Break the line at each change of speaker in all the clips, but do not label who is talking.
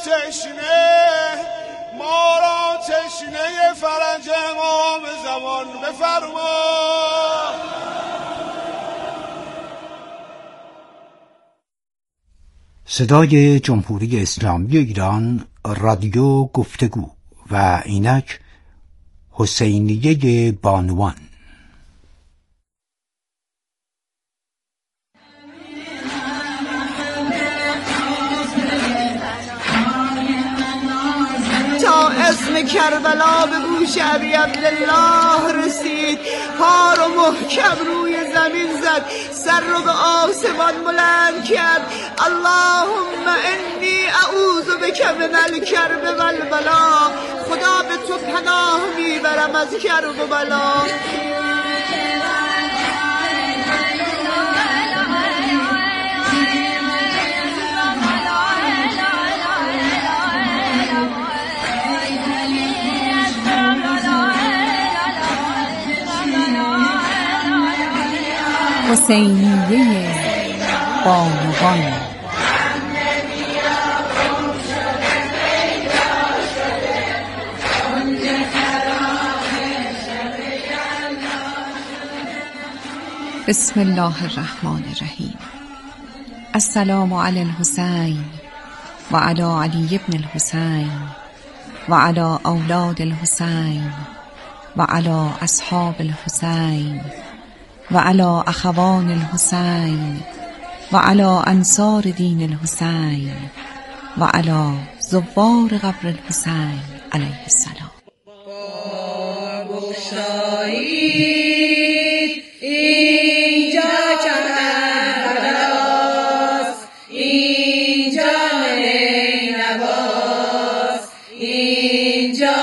تشنه ما را تشنه فرج امام زمان بفرما.
صدای جمهوری اسلامی ایران، رادیو گفتگو و اینک حسینیه بانوان.
تا اسم کربلا به گوش ابی عبدالله رسید، پا رو محکم روی زمین زد، سر رو به آسمان بلند کرد. اللهم انی اعوذ بک من الکرب والبلا. خدا به تو پناه میبرم از کرب و بلا.
حسینیه بانوان. بسم الله الرحمن الرحیم. السلام علی الحسین و علی علی ابن الحسین و علی اولاد الحسین و علی اصحاب الحسین و علی اخوان الحسین و علی انصار دین الحسین و علی زوار قبر الحسین علیه السلام. اینجا چهراست، اینجا نواست، اینجا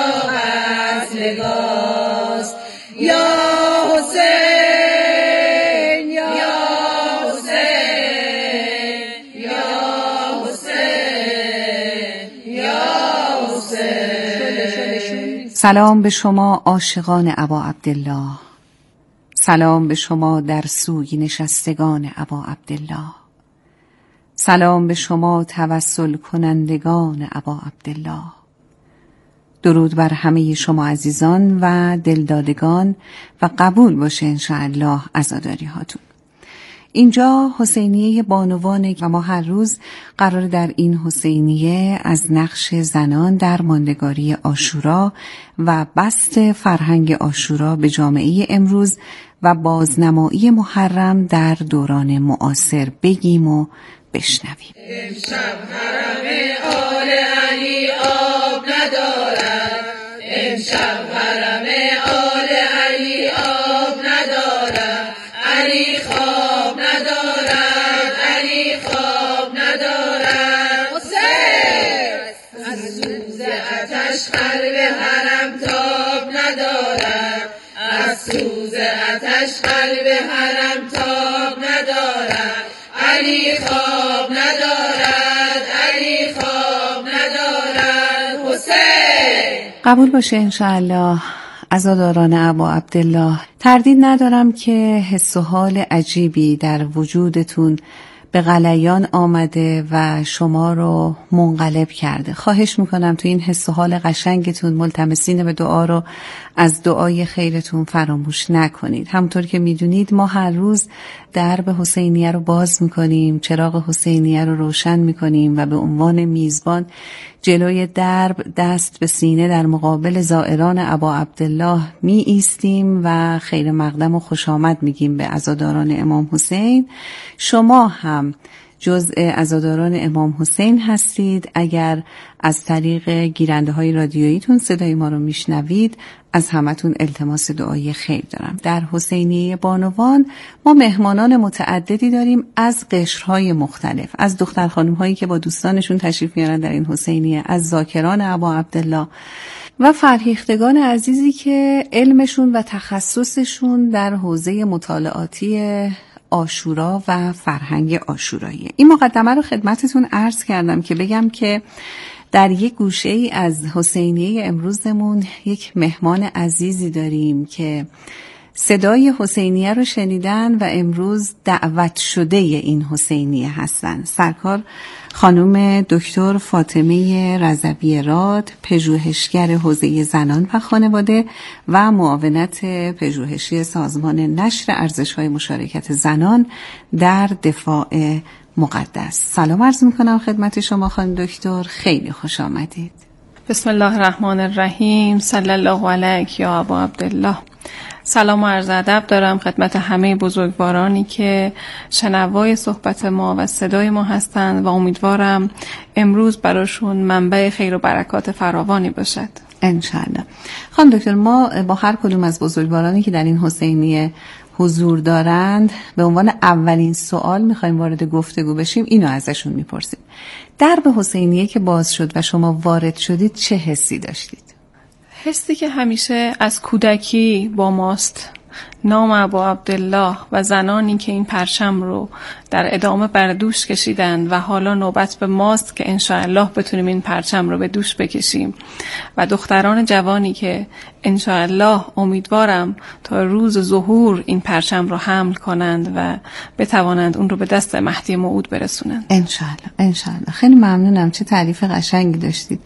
غزلگاست. یا حسین یا حسین یا حسین یا حسین. سلام به شما عاشقان ابا عبدالله، سلام به شما در سوی نشستگان ابا عبدالله، سلام به شما توسل کنندگان ابا عبدالله. درود بر همه شما عزیزان و دلدادگان و قبول باشه انشاءالله عزاداری هاتون. اینجا حسینیه بانوانه و ما هر روز قرار در این حسینیه از نقش زنان در ماندگاری عاشورا و بسط فرهنگ عاشورا به جامعه امروز و بازنمایی محرم در دوران معاصر بگیم و بشنویم.
امشب حرم آل علی آب ندارد، امشب حرم آل علی آب ندارد. علی خواب ندارد، علی خواب ندارد. حسین از سوز آتش قلب حرم تاب ندارد، از سوز آتش قلب حرم تاب ندارد. علی خواب ندارد، علی خواب ندارد. حسین
قبول باشه انشاءالله عزاداران ابا عبدالله. تردید ندارم که حس و حال عجیبی در وجودتون به غلیان آمده و شما رو منقلب کرده. خواهش میکنم تو این حس و حال قشنگتون ملتمسین به دعا رو از دعای خیرتون فراموش نکنید. همونطور که میدونید ما هر روز درب حسینیه رو باز میکنیم، چراغ حسینیه رو روشن میکنیم و به عنوان میزبان جلوی درب دست به سینه در مقابل زائران ابا عبدالله می ایستیم و خیر مقدم و خوش آمد میگیم به عزاداران امام حسین. شما هم جزء عزاداران امام حسین هستید. اگر از طریق گیرنده های رادیوییتون صدای ما رو میشنوید از همتون التماس دعای خیر دارم. در حسینیه بانوان ما مهمانان متعددی داریم از قشرهای مختلف، از دختر خانم هایی که با دوستانشون تشریف میارن در این حسینیه، از ذاکران ابا عبدالله و فرهیختگان عزیزی که علمشون و تخصصشون در حوزه مطالعاتی عاشورا و فرهنگ عاشورایی. این مقدمه رو خدمتتون عرض کردم که بگم که در یک گوشه ای از حسینیه امروزمون یک مهمان عزیزی داریم که صدای حسینیه رو شنیدن و امروز دعوت شده این حسینیه هستن. سرکار خانم دکتر فاطمه رضوی راد، پژوهشگر حوزه زنان و خانواده و معاونت پژوهشی سازمان نشر ارزش‌های مشارکت زنان در دفاع مقدس. سلام عرض می‌کنم خدمت شما خانم دکتر، خیلی خوش آمدید.
بسم الله الرحمن الرحیم. صلی الله علیک یا ابا عبدالله. سلام و عرض ادب دارم خدمت همه بزرگوارانی که شنوای صحبت ما و صدای ما هستند و امیدوارم امروز براشون منبع خیر و برکات فراوانی باشد
انشالله. خانم دکتر، ما با هر کدوم از بزرگوارانی که در این حسینیه حضور دارند به عنوان اولین سوال میخوایم وارد گفتگو بشیم، اینو ازشون میپرسیم: درب حسینیه که باز شد و شما وارد شدید چه حسی داشتید؟
حسی که همیشه از کودکی با ماست، نام ابا عبدالله و زنانی که این پرچم رو در ادامه بر دوش کشیدند و حالا نوبت به ماست که انشاءالله بتونیم این پرچم رو به دوش بکشیم و دختران جوانی که انشاءالله امیدوارم تا روز ظهور این پرچم رو حمل کنند و بتوانند اون رو به دست مهدی موعود برسونند.
انشاءالله. خیلی ممنونم، چه تعریف قشنگی داشتید.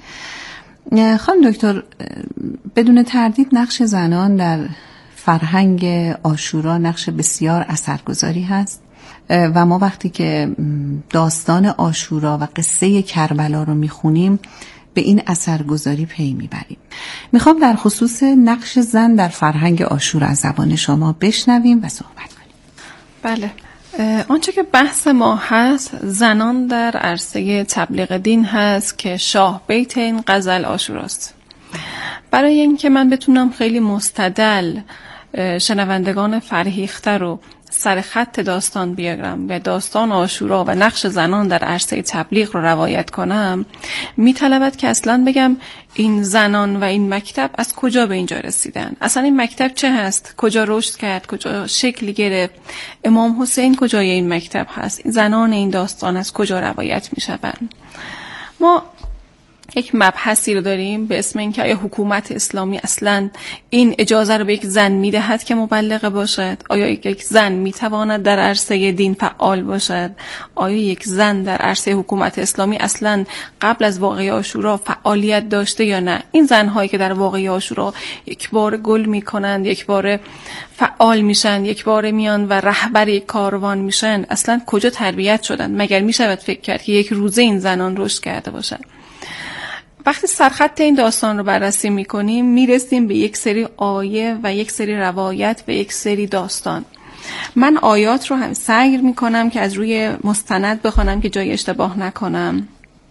خانم دکتر، بدون تردید نقش زنان در فرهنگ عاشورا نقش بسیار اثرگذاری هست و ما وقتی که داستان عاشورا و قصه کربلا رو میخونیم به این اثرگذاری پی میبریم. میخوام در خصوص نقش زن در فرهنگ عاشورا از زبان شما بشنویم و صحبت کنیم.
بله، آنچه که بحث ما هست زنان در عرصه تبلیغ دین هست که شاه بیت این غزل عاشوراست. برای اینکه من بتونم خیلی مستدل شنوندگان فرهیخته رو سر خط داستان بیارم و داستان عاشورا و نقش زنان در عرصه تبلیغ رو روایت کنم، میطلبد که اصلا بگم این زنان و این مکتب از کجا به اینجا رسیدن، اصلا این مکتب چه هست، کجا رشد کرد، کجا شکل گرفت، امام حسین کجای این مکتب هست، این زنان این داستان از کجا روایت میشوند. ما یک مبحثی رو داریم به اسم اینکه آیا حکومت اسلامی اصلا این اجازه رو به یک زن میدهد که مبلغه باشد؟ آیا یک زن میتواند در عرصه دین فعال باشد؟ آیا یک زن در عرصه حکومت اسلامی اصلا قبل از واقعه عاشورا فعالیت داشته یا نه؟ این زنهایی که در واقعه عاشورا یک بار گل میکنند، یک بار فعال میشن، یک بار میان و رهبر یک کاروان میشن، اصلا کجا تربیت شدن؟ مگر میشود فکر کرد که یک روزه این زنان رشد کرده باشن؟ وقتی سرخط این داستان رو بررسی میکنیم میرسیم به یک سری آیه و یک سری روایت و یک سری داستان. من آیات رو هم سعی میکنم که از روی مستند بخونم که جای اشتباه نکنم.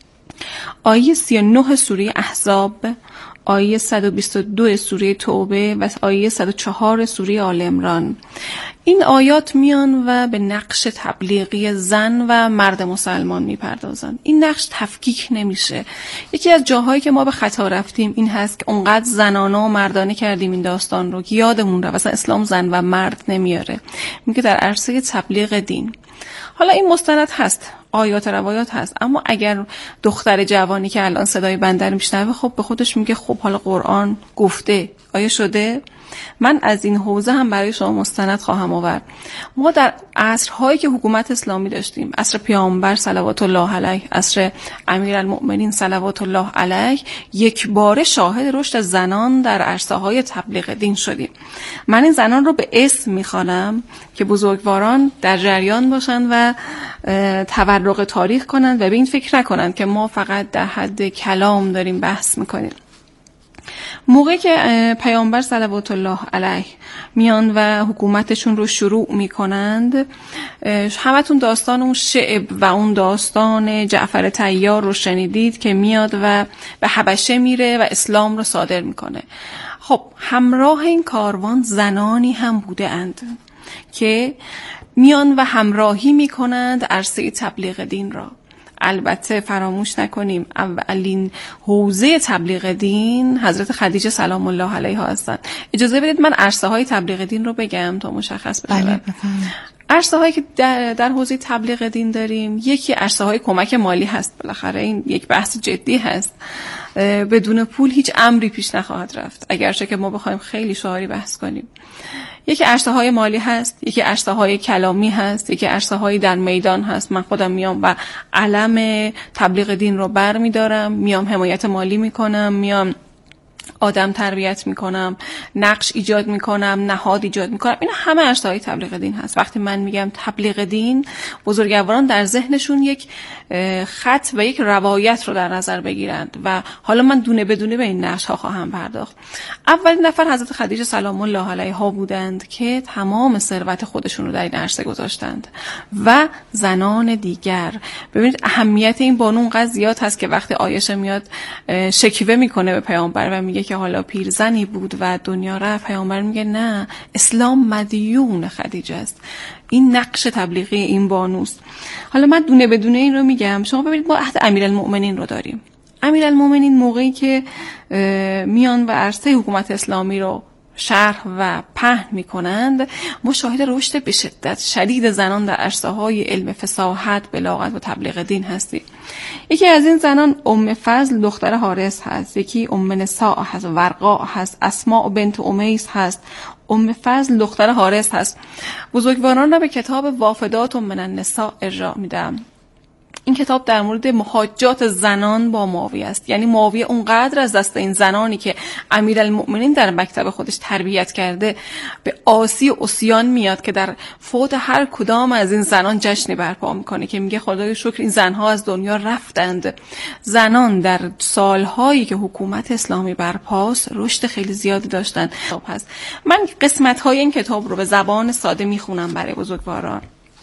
آیه 39 سوره احزاب، آیه 122 سوره توبه و آیه 104 سوره آل عمران. این آیات میان و به نقش تبلیغی زن و مرد مسلمان میپردازن. این نقش تفکیک نمیشه. یکی از جاهایی که ما به خطا رفتیم این هست که اونقدر زنانه و مردانه کردیم این داستان رو که یادمون رفت اصلا اسلام زن و مرد نمیاره. میگه در عرصه تبلیغ دین. حالا این مستند هست، آیات روایات هست، اما اگر دختر جوانی که الان صدای بنده رو میشنوه خب به خودش میگه خب حالا قرآن گفته، آیا شده؟ من از این حوزه هم برای شما مستند خواهم آورد. ما در عصرهایی که حکومت اسلامی داشتیم، عصر پیامبر صلوات الله علیه، عصر امیرالمؤمنین صلوات الله علیه، یک باره شاهد رشد زنان در عرصه های تبلیغ دین شدیم. من این زنان رو به اسم میخوانم که بزرگواران در جریان باشند و تورق تاریخ کنند و به این فکر نکنند که ما فقط در حد کلام داریم بحث میکنیم. موقعی که پیامبر صلوات الله علیه میان و حکومتشون رو شروع میکنند، همتون داستان اون شعب و اون داستان جعفر طیار رو شنیدید که میاد و به حبشه میره و اسلام رو صادر میکنه. خب همراه این کاروان زنانی هم بوده اند که میان و همراهی میکنند عرصه تبلیغ دین را. البته فراموش نکنیم اولین حوزه تبلیغ دین حضرت خدیجه سلام الله علیها هستند. اجازه بدید من عرصه های تبلیغ دین رو بگم تا مشخص بشه.
بله
عرصه هایی که در حوزه تبلیغ دین داریم، یکی عرصه های کمک مالی هست. بالاخره این یک بحث جدی هست. بدون پول هیچ امری پیش نخواهد رفت، اگرچه که ما بخوایم خیلی شعاری بحث کنیم. یکی عرصه‌های مالی هست، یکی عرصه‌های کلامی هست، یکی عرصه‌های در میدان هست. من خودم میام و علم تبلیغ دین رو برمی‌دارم، میام حمایت مالی میکنم، میام آدم تربیت میکنم، نقش ایجاد میکنم، نهاد ایجاد میکنم. اینا همه عرصه‌های تبلیغ دین هست. وقتی من میگم تبلیغ دین، بزرگواران در ذهنشون یک خط و یک روایت رو در نظر بگیرند و حالا من دونه بدونه به این نقش ها خواهم پرداخت. اولین نفر حضرت خدیجه سلام الله علیها بودند که تمام ثروت خودشون رو در این عرصه گذاشتند و زنان دیگر. ببینید اهمیت این بانو اونقدر زیاد هست که وقتی عایشه میاد شکوه میکنه به پیامبر و میگه که حالا پیرزنی بود و دنیا رفت، پیامبر میگه نه، اسلام مدیون خدیجه است. این نقش تبلیغی این بانوست. حالا من دونه بدونه این رو میگم. شما ببینید ما عهد امیرالمؤمنین رو داریم. امیرالمؤمنین موقعی که میان و عرصه حکومت اسلامی رو شرح و پهن میکنند، ما شاهد رشد به شدت شدید زنان در عرصه‌های علم فصاحت، بلاغت و تبلیغ دین هستیم. یکی از این زنان ام فضل دختر حارث هست، یکی ام نساء هست، ورقا هست، اسماء بنت امیس هست. ام فضل دختر حارث هست. بزرگواران را به کتاب وافدات من النساء ارجاع میدم. این کتاب در مورد محاجات زنان با معاویه است. یعنی معاویه اونقدر از دست این زنانی که امیرالمؤمنین در مکتب خودش تربیت کرده به آسی و عصیان میاد که در فوت هر کدام از این زنان جشنی برپا میکنه که میگه خدای شکر این زنها از دنیا رفتند. زنان در سالهایی که حکومت اسلامی برپاست رشد خیلی زیادی داشتن. من قسمت‌های این کتاب رو به زبان ساده میخونم برای بزرگواران.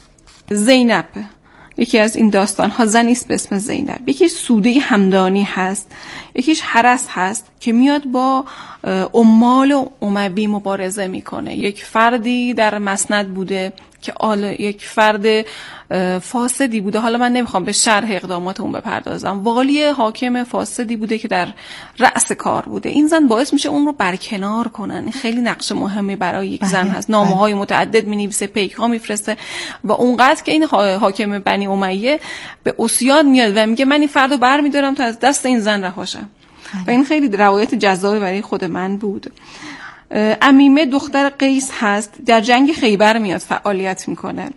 زینب یکی از این داستان ها زنی است به اسم زینب. یکیش سوده همدانی هست، یکیش حرس هست که میاد با عمال و اموی مبارزه میکنه. یک فردی در مسند بوده که یک فرد فاسدی بوده. حالا من نمیخوام به شرح اقدامات اون بپردازم. والی حاکم فاسدی بوده که در رأس کار بوده. این زن باعث میشه اون رو برکنار کنن. این خیلی نقش مهمی برای یک زن هست. نامه‌های متعدد مینویسه، پیغام میفرسته و اونقدر که این حاکم بنی امیه به عصیان میاد و میگه من این فردو برمیدارم تا از دست این زن رها شم. و این خیلی روایت جذابی برای خود من بود. امیمه دختر قیس هست، در جنگ خیبر میاد فعالیت میکنه.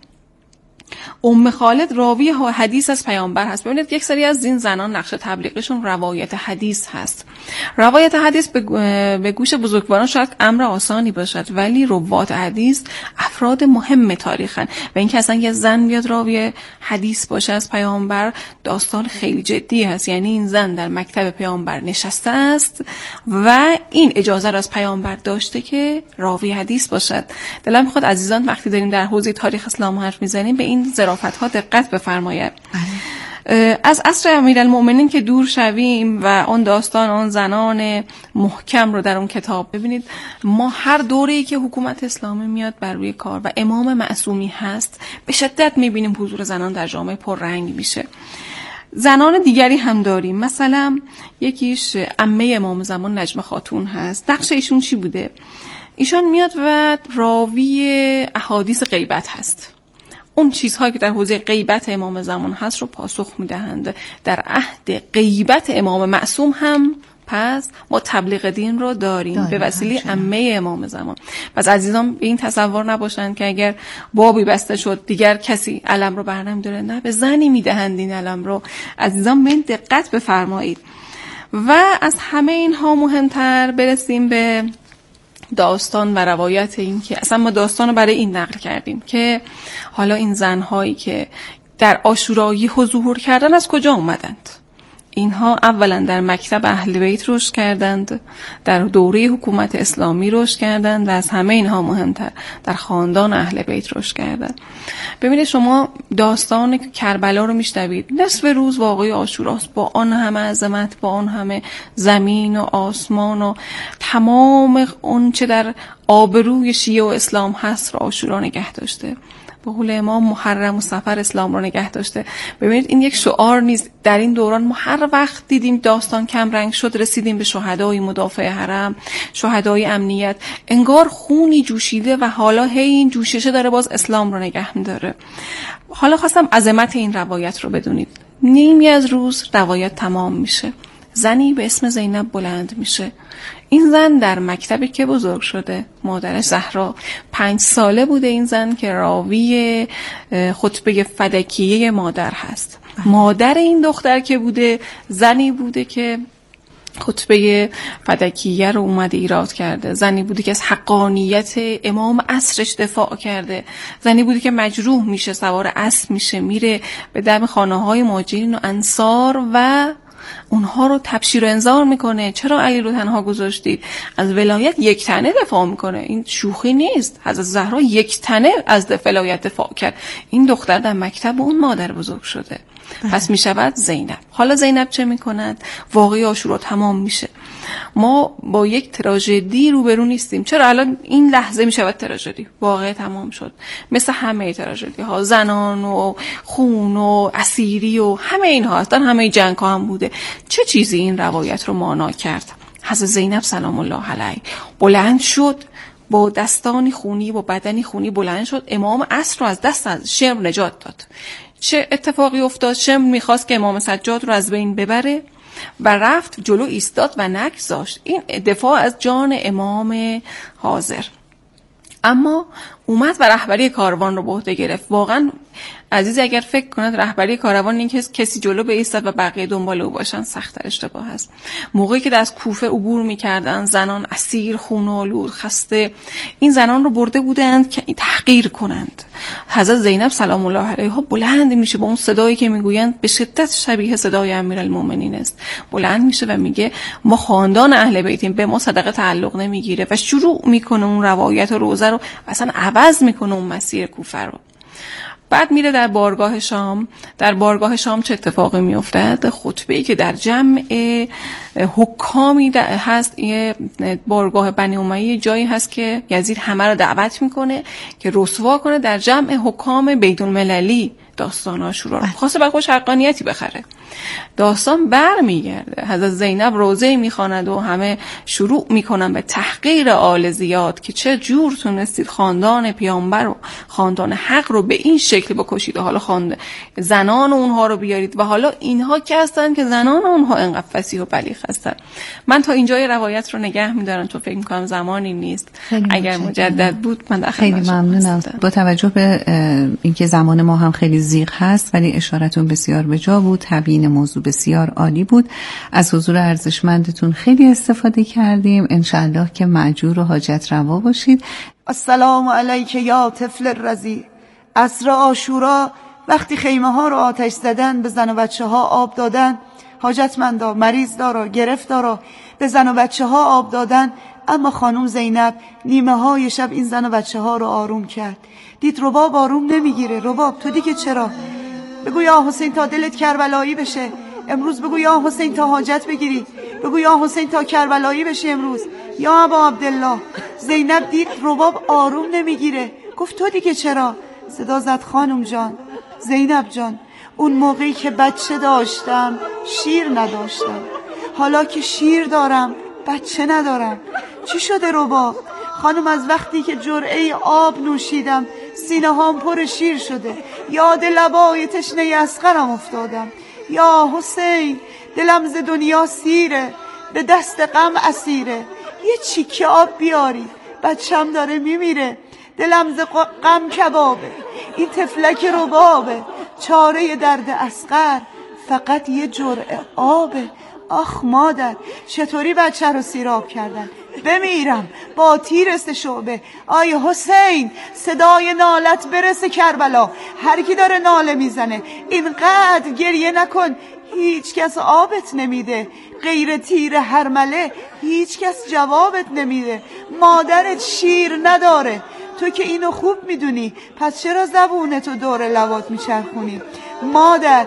ام خالد راوی حدیث از پیامبر هست. ببینید یک سری از این زنان نقش تبلیغشون روایت حدیث هست. روایت حدیث به گوش بزرگواران شاید امر آسانی باشد، ولی روات حدیث افراد مهم تاریخن و اینکه اصلا یه زن بیاد راوی حدیث باشه از پیامبر داستان خیلی جدی هست. یعنی این زن در مکتب پیامبر نشسته است و این اجازه را از پیامبر داشته که راوی حدیث باشد. دلم میخواد عزیزان وقتی داریم در حوزه تاریخ اسلام حرف میزنیم به این ظرافت‌ها دقت بفرمایید. از عصر امیرالمؤمنین که دور شویم و اون داستان اون زنان محکم رو در اون کتاب ببینید، ما هر دوره‌ای که حکومت اسلامی میاد بر روی کار و امام معصومی هست به شدت میبینیم حضور زنان در جامعه پررنگ میشه. زنان دیگری هم داریم. مثلا یکیش عمه امام زمان نجمه خاتون هست. نقش ایشون چی بوده؟ ایشون میاد و راوی احادیث غیبت هست. اون چیزهایی که در حوزه غیبت امام زمان هست رو پاسخ میدهند. در عهد غیبت امام معصوم هم پس ما تبلیغ دین رو داریم به وسیله عمه امام زمان. پس عزیزان این تصور نباشند که اگر بابی بسته شد دیگر کسی علم رو برنمی‌داره. نه، به زنی میدهند این علم رو. عزیزان به دقت بفرمایید. و از همه اینها مهمتر برسیم به داستان و روایت. این که اصلا ما داستان رو برای این نقل کردیم که حالا این زنهایی که در عاشورایی حضور کردن از کجا اومدند؟ اینها اولا در مکتب اهل بیت رشد کردند، در دوره حکومت اسلامی رشد کردند و از همه اینها مهمتر در خاندان اهل بیت رشد کردند. ببینید شما داستان کربلا رو میشنوید، نصف روز واقعی عاشوراست با آن همه عظمت، با آن همه زمین و آسمان و تمام اون چه در آبروی شیعه و اسلام هست رو عاشورا نگه داشته. به قول امام محرم و سفر اسلام رو نگه داشته. ببینید این یک شعار نیست. در این دوران ما هر وقت دیدیم داستان کم رنگ شد رسیدیم به شهدای مدافع حرم، شهدای امنیت، انگار خونی جوشیده و حالا هی این جوششه داره باز اسلام رو نگه می‌داره. حالا خواستم عظمت این روایت رو بدونید. نیمی از روز روایت تمام میشه. زنی به اسم زینب بلند میشه. این زن در مکتبی که بزرگ شده، مادرش زهرا 5 ساله بوده این زن که راوی خطبه فدکیه مادر هست. مادر این دختر که بوده زنی بوده که خطبه فدکیه رو اومده ایراد کرده، زنی بوده که از حقانیت امام عصرش دفاع کرده، زنی بوده که مجروح میشه، سوار اسب میشه، میره به دم خانه‌های مهاجرین و انصار و اونها رو تبشیر و انذار میکنه. چرا علی رو تنها گذاشتید؟ از ولایت یک تنه دفاع میکنه. این شوخی نیست. حضرت زهرا یک تنه از ولایت دفاع کرد. این دختر در مکتب اون مادر بزرگ شده. پس میشود زینب. حالا زینب چه میکند؟ واقعه عاشورا تمام میشه. ما با یک تراژدی روبرو نیستیم. چرا الان این لحظه میشود تراژدی؟ واقعه تمام شد. مثل همه تراژدی ها، زنان و خون و اسیری و همه اینها هستن، همه جنگ ها هم بوده. چه چیزی این روایت رو مانا کرد؟ حضرت زینب سلام الله علیه بلند شد، با دستانی خونی، با بدنی خونی بلند شد، امام عصر رو از دست از شمر نجات داد. چه اتفاقی افتاد؟ شمر میخواست که امام سجاد رو از بین ببره و رفت جلو ایستاد و نگذاشت. این دفاع از جان امام حاضر. اما اومد و رهبری کاروان رو به عهده گرفت. واقعا عزیز اگر فکر کند رهبری کاروان این کسی جلو بایستد و بقیه دنبال او باشن سخت‌تر اشتباه است. موقعی که از کوفه عبور می‌کردن زنان اسیر، خون‌آلود، خسته، این زنان رو برده بودند که تحقیر کنند. حضرت زینب سلام الله علیها بلند میشه با اون صدایی که میگویند به شدت شبیه صدای امیرالمومنین است. بلند میشه و میگه ما خاندان اهل بیتیم، به ما صدقه تعلق نمیگیره و شروع میکنه اون روایت و روزه رو اصلا عوض میکنه اون مسیر کوفه رو. بعد میره در بارگاه شام. در بارگاه شام چه اتفاقی میافتد؟ خطبه‌ای که در جمع حکامی هست. یه بارگاه بنی امیه جایی هست که یزید همه رو دعوت میکنه که رسوا کنه در جمع حکام بیت المللی داستان عاشورا رو. خواسته برای خودش حقانیتی بخره. داستان برمیگرده. حضرت زینب روزه میخواند و همه شروع میکنن به تحقیر آل زیاد که چه جور تونستید خاندان پیامبر و خاندان حق رو به این شکل بکشید. حالا زنان اونها رو بیارید و حالا اینها که هستن که زنان اونها انقدر فصیح و بلیغ هستن. من تا اینجای روایت رو نگه میدارم چون فکر میکنم زمانی نیست. اگر مجدد بود من
خیلی ممنونم. با توجه به اینکه زمان ما هم خیلی زیغ هست ولی اشارتون بسیار به جا بود. تبیین موضوع بسیار عالی بود. از حضور ارزشمندتون خیلی استفاده کردیم. انشالله که مأجور و حاجت روا باشید.
السلام علیک یا طفل رضیع. عصر عاشورا وقتی خیمه ها رو آتش زدن، به زن و بچه ها آب دادن، حاجتمندا، مریض دارا، گرفتارا به زن و بچه ها آب دادن. اما خانم زینب نیمه های شب این زن و بچه ها رو آروم کرد. دید رباب آروم نمیگیره. رباب تو دیگه چرا؟ بگو یا حسین تا دلت کربلایی بشه امروز. بگو یا حسین تا حاجت بگیری. بگو یا حسین تا کربلایی بشه امروز. یا ابا عبدالله. زینب دید رباب آروم نمیگیره. گفت تو دیگه چرا؟ صدا زد خانم جان، زینب جان، اون موقعی که بچه داشتم شیر نداشتم، حالا که شیر دارم بچه ندارم. چی شده رباب؟ خانم از وقتی که جرعه آب نوشیدم سینه هام پر شیر شده. یاد لبای تشنه اصغرم افتادم. یا حسین دلم ز دنیا سیره، به دست غم اسیره. یه چیکه آب بیاری، بچم داره میمیره. دلم ز غم کبابه، این تفلک ربابه. چاره درد اصغر فقط یه جرعه آبه. آخ مادر چطوری بچه رو سیراب کردن؟ بمیرم با تیر شعبه. آی حسین صدای نالت برسه کربلا. هر کی داره ناله میزنه اینقدر گریه نکن. هیچ کس آبت نمیده غیر تیر هرمله. هیچ کس جوابت نمیده. مادرت شیر نداره. تو که اینو خوب میدونی پس چرا زبونتو دور لبات میچرخونی؟ مادر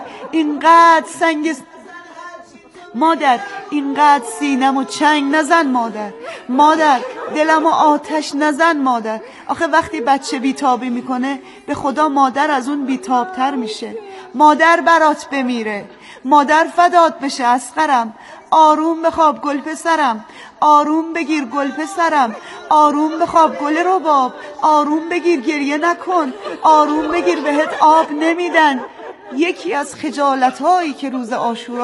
اینقدر سینم و چنگ نزن مادر. مادر دلم و آتش نزن مادر. آخه وقتی بچه بیتابی میکنه به خدا مادر از اون بیتابتر میشه. مادر برات بمیره، مادر فدات بشه اصغرم. آروم بخواب گل پسرم، آروم بگیر گل پسرم. آروم بخواب گل رباب، آروم بگیر گریه نکن. آروم بگیر بهت آب نمیدن. یکی از خجالت‌هایی که روز عاشورا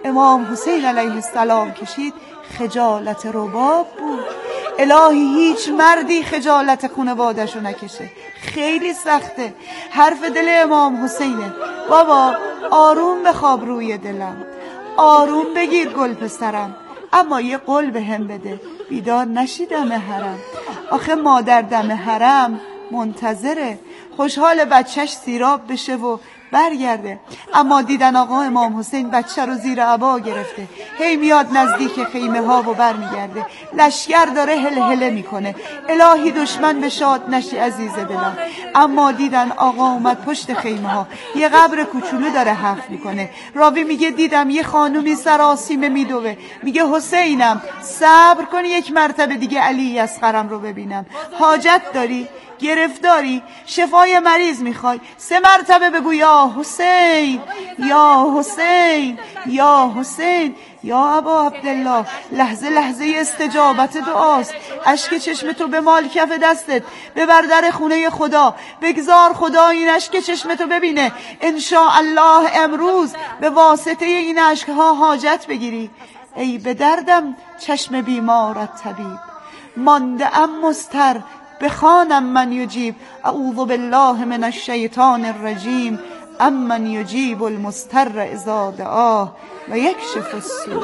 امام حسین علیه السلام کشید خجالت رباب بود. الهی هیچ مردی خجالت خانواده‌شو نکشه، خیلی سخته. حرف دل امام حسینه، بابا آروم بخواب روی دلم، آروم بگیر گل پسرم، اما یه قول به هم بده بیدار نشی دم حرم. آخه مادر دم حرم منتظره، خوشحال بچهش سیراب بشه و برگرده. اما دیدن آقا امام حسین بچه رو زیر عبا گرفته، هی میاد نزدیک خیمه ها و برمیگرده، لشگر داره هل میکنه. الهی دشمن به شاد نشی عزیز دلم. اما دیدن آقا اومد پشت خیمه ها، یه قبر کوچولو داره حرف میکنه. راوی میگه دیدم یه خانومی سراسیمه میدوه، میگه حسینم صبر کن یک مرتبه دیگه علی اصغرم رو ببینم. حاجت داری؟ گرفتاری؟ شفای مریض میخوای؟ 3 مرتبه بگو یا حسین یا حسین یا حسین یا ابا عبدالله. لحظه لحظه استجابت دعاست. اشک چشم تو به مال کف دستت، ببر در خونه خدا، بگذار خدا این اشک چشم تو ببینه. انشاءالله امروز به واسطه این اشکها حاجت بگیری. ای به دردم چشم بیمارت طبیب، مانده ام مضطر بخوانم من یجیب. اعوذ بالله من الشیطان الرجیم، امن یجیب المضطر اذا دعاه و یکشف السوء.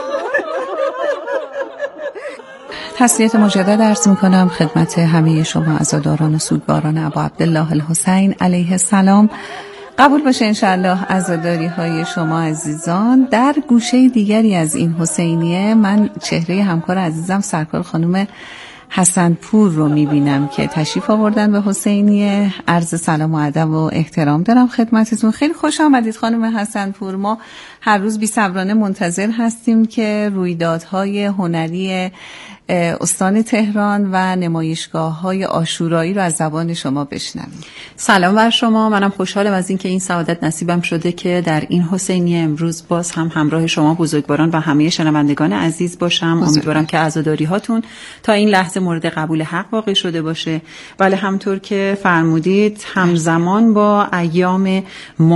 تسلیت مجدد عرض میکنم خدمت همه شما عزاداران و سوگواران ابا عبدالله الحسین علیه السلام. قبول باشه انشاءالله عزاداری های شما عزیزان. در گوشه دیگری از این حسینیه من چهره همکار عزیزم سرکار خانم حسن‌پور رو میبینم که تشریف آوردن به حسینیه. عرض سلام و ادب و احترام دارم خدمتتون. خیلی خوش آمدید خانم حسن‌پور. ما هر روز بی‌صبرانه منتظر هستیم که رویدادهای هنری استان تهران و نمایشگاه‌های عاشورایی رو از زبان شما بشنویم.
سلام بر شما. منم خوشحالم از اینکه این سعادت نصیبم شده که در این حسینیه امروز باز هم همراه شما بزرگواران و همه شنوندگان عزیز باشم. امیدوارم که عزاداری هاتون تا این لحظه مورد قبول حق واقع شده باشه. ولی همطور که فرمودید همزمان با ایام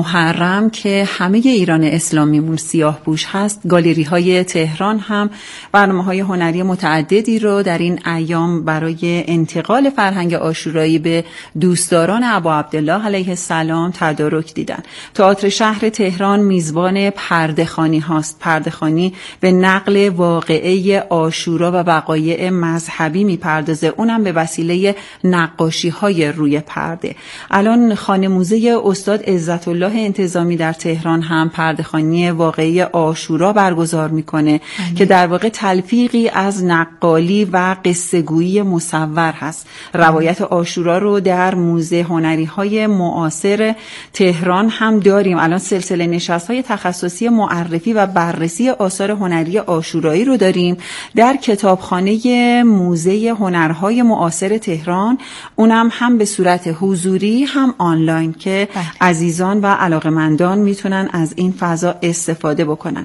محرم که همه ایران اسلامیمون سیاه پوش هست، گالری‌های تهران هم برنامه‌های هنری متعددی رو در این ایام برای انتقال فرهنگ عاشورایی به دوستداران ابا عبدالله علیه السلام تدارک دیدن. تئاتر شهر تهران میزبان پرده‌خوانی هاست. پرده‌خوانی به نقل واقعه عاشورا و وقایع مذهبی میپردازه، اونم به وسیله نقاشی‌های روی پرده. الان خانه موزه استاد عزت الله انتظامی در تهران هم پرده‌خوانی واقعه عاشورا برگزار میکنه که در واقع تلفیقی از نقالی و قصه‌گویی مصور هست. روایت عاشورا رو در موزه هنری‌های معاصر تهران هم داریم. الان سلسله نشست‌های تخصصی معرفی و بررسی آثار هنری عاشورایی رو داریم در کتابخانه موزه هنرهای معاصر تهران، اونم هم به صورت حضوری هم آنلاین که عزیزان و علاقمندان میتونن از این فضا استفاده بکنن.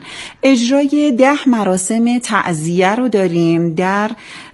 اجرای 10 مراسم تعزیه رو داریم در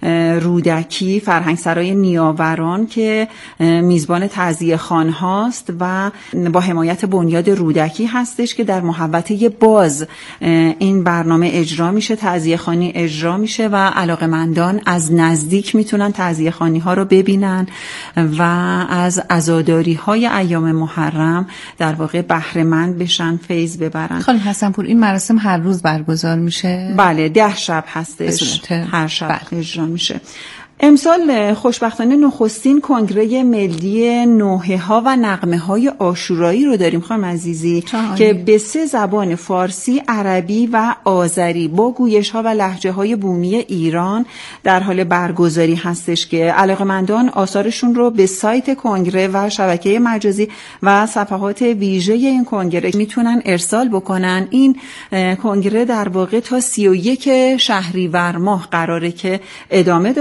رودکی فرهنگسرای نیاوران که میزبان تعزیه خان هاست و با حمایت بنیاد رودکی هستش که در محوطه باز این برنامه اجرا میشه، تعزیه خانی اجرا میشه و علاقمندان از نزدیک میتونن تعزیه خانی ها رو ببینن و از عزاداری های ایام محرم در واقع بهره مند بشن، فیض ببرن.
خانم حسن‌پور این مراسم هر روز برگزار میشه؟
بله 10 شب هستش، هر شب اجرا میشه. امسال خوشبختانه نخستین کنگره ملی نوحه ها و نغمه های عاشورایی رو داریم خانم عزیزی که به 3 زبان فارسی، عربی و آذری با گویش ها و لهجه های بومی ایران در حال برگزاری هستش که علاقمندان آثارشون رو به سایت کنگره و شبکه مجازی و صفحات ویژه این کنگره میتونن ارسال بکنن. این کنگره در واقع تا 31 شهریور ماه قراره که ادامه داشته باشه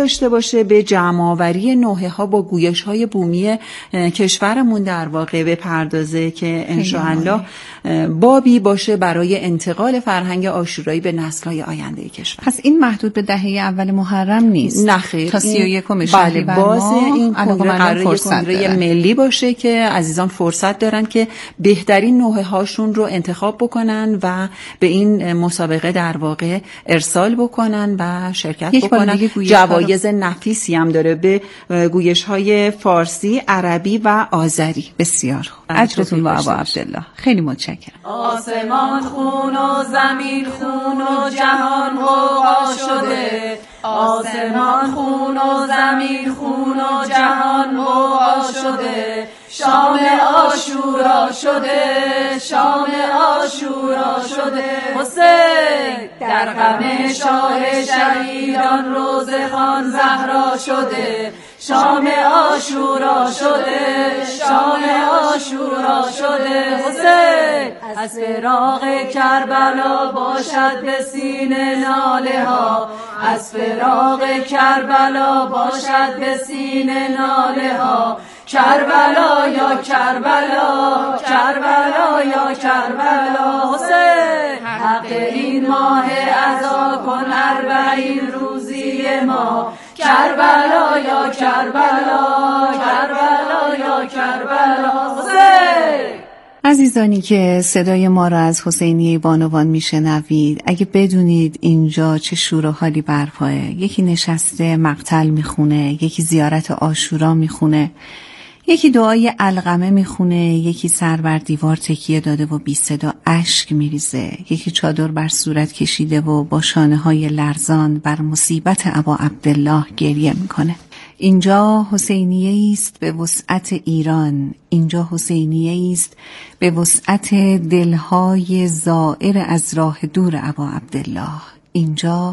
باشه به جمع‌آوری نوحه‌ها با گویش‌های بومی کشورمون در واقع بپردازه که انشاءالله بابی باشه برای انتقال فرهنگ عاشورایی به نسل‌های آینده کشور.
پس این محدود به دهه اول محرم نیست؟
نه خیر،
تا 31
بله، باز این کنگره قراره کنگره ملی باشه که عزیزان فرصت دارن که بهترین نوحه هاشون رو انتخاب بکنن و به این مسابقه در واقع ارسال بکنن و شرکت بکنن. جوایز نفیسی هم داره به گویش های فارسی، عربی و آذری.
بسیار اجرتون با ابا عبدالله، خیلی متشکرم.
آسمان خون و زمین خون و جهان غوغا شده، آسمان خون و زمین خون و جهان غوغا شده، شام عاشورا شده، شام عاشورا شده، حسین در غم شاه شهیدان روزخوان زهرا شده، شام عاشورا شده، شام عاشورا شده، حسین از فراق کربلا باشد به سینه ناله ها، از فراق کربلا باشد به سینه ناله ها، کربلا یا کربلا، کربلا یا کربلا، حسین حق این ماه عزا کن 40 روزی ما، کربلا یا کربلا، کربلا یا کربلا، حسین.
عزیزانی که صدای ما را از حسینیه بانوان میشنوید، اگه بدونید اینجا چه شور و حالی برپاه، یکی نشسته مقتل میخونه، یکی زیارت عاشورا میخونه، یکی دعای علقمه میخونه، یکی سر بر دیوار تکیه داده و بی صدا اشک میریزه، یکی چادر بر صورت کشیده و با شانه های لرزان بر مصیبت ابا عبدالله گریه میکنه. اینجا حسینیه است به وسعت ایران، اینجا حسینیه است به وسعت دلهای زائر از راه دور ابا عبدالله، اینجا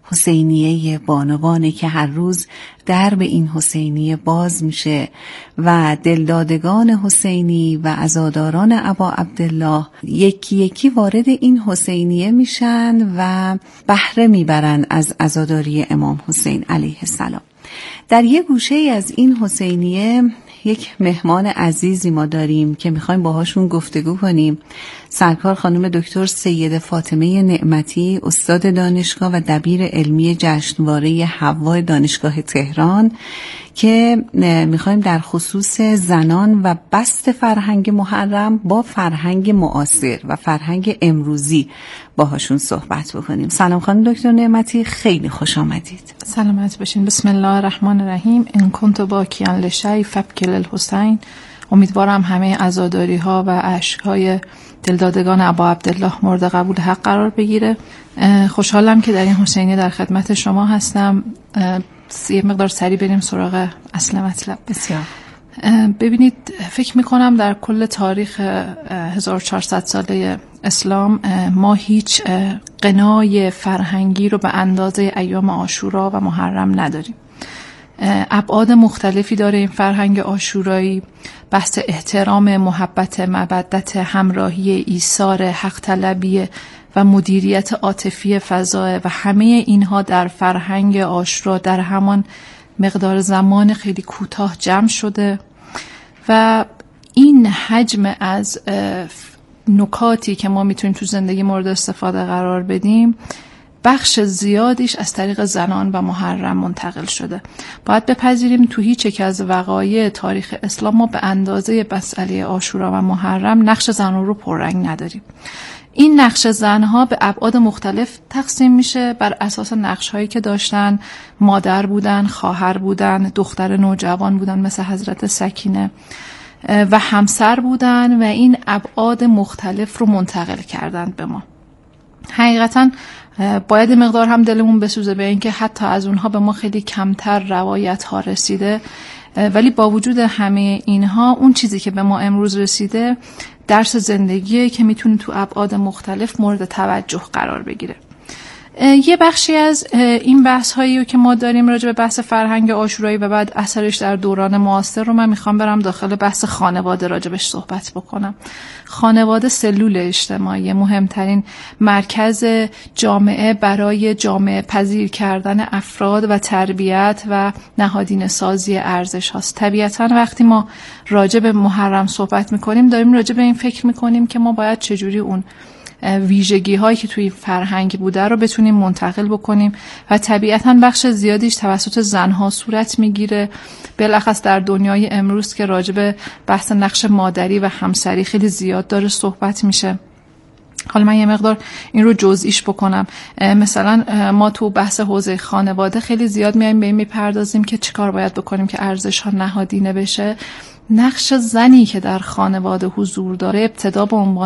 حسینیه بانوانه که هر روز درب این حسینیه باز میشه و دلدادگان حسینی و عزاداران ابا عبدالله یکی یکی وارد این حسینیه میشن و بهره میبرن از عزاداری امام حسین علیه السلام. در یک گوشه از این حسینیه یک مهمان عزیزی ما داریم که میخوایم باهاشون گفتگو کنیم. سرکار خانم دکتر سید فاطمه نعمتی، استاد دانشگاه و دبیر علمی جشنواره حوا دانشگاه تهران، که میخوایم در خصوص زنان و بست فرهنگ محرم با فرهنگ معاصر و فرهنگ امروزی باهاشون صحبت بکنیم. سلام خانم دکتر نعمتی، خیلی خوش آمدید.
سلامت باشین. بسم الله الرحمن الرحیم. ان کنت باکیان لشی فبکی للحسین. امیدوارم همه عزاداری ها و اشک های دلدادگان ابا عبدالله مورد قبول حق قرار بگیره. خوشحالم که در این حسینیه در خدمت شما هستم. یه مقدار سریع بریم سراغ اصل مطلب.
بسیار.
ببینید، فکر میکنم در کل تاریخ 1400 ساله اسلام ما هیچ غنای فرهنگی رو به اندازه ایام عاشورا و محرم نداریم. ابعاد مختلفی داره این فرهنگ عاشورایی، بحث احترام، محبت، مودت، همراهی، ایثار، حق طلبی و مدیریت عاطفی فضا و همه اینها در فرهنگ عاشورا در همان مقدار زمان خیلی کوتاه جمع شده و این حجم از نکاتی که ما میتونیم تو زندگی مورد استفاده قرار بدیم، بخش زیادیش از طریق زنان و محرم منتقل شده. باید بپذیریم تو هیچ یک از وقایع تاریخ اسلام ما به اندازه مسئله عاشورا و محرم نقش زنان رو پررنگ نداریم. این نقش زنها به ابعاد مختلف تقسیم میشه بر اساس نقش‌هایی که داشتن. مادر بودن، خواهر بودن، دختر نوجوان بودن مثل حضرت سکینه و همسر بودن و این ابعاد مختلف رو منتقل کردن به ما. حقیقتاً باید مقدار هم دلمون بسوزه به این که حتی از اونها به ما خیلی کمتر روایت ها رسیده، ولی با وجود همه اینها اون چیزی که به ما امروز رسیده درس زندگیه که میتونه تو ابعاد مختلف مورد توجه قرار بگیره. یه بخشی از این بحث هایی که ما داریم راجع به بحث فرهنگ عاشورایی و بعد اثرش در دوران معاصر رو من میخوام برم داخل بحث خانواده راجبش صحبت بکنم. خانواده سلول اجتماعی، مهمترین مرکز جامعه برای جامعه پذیر کردن افراد و تربیت و نهادینه سازی ارزش هاست. طبیعتاً وقتی ما راجع به محرم صحبت میکنیم داریم راجع به این فکر میکنیم که ما باید چجوری اون ویژگی هایی که توی فرهنگ بوده رو بتونیم منتقل بکنیم و طبیعتاً بخش زیادیش توسط زنها صورت میگیره، بالاخص در دنیای امروز که راجع به بحث نقش مادری و همسری خیلی زیاد داره صحبت میشه. حالا من یه مقدار این رو جزئیش بکنم. مثلا ما تو بحث حوزه خانواده خیلی زیاد میایم به این میپردازیم که چیکار باید بکنیم که ارزش ها نهادینه بشه. نقش زنی که در خانواده حضور داره ابتدا به عنوان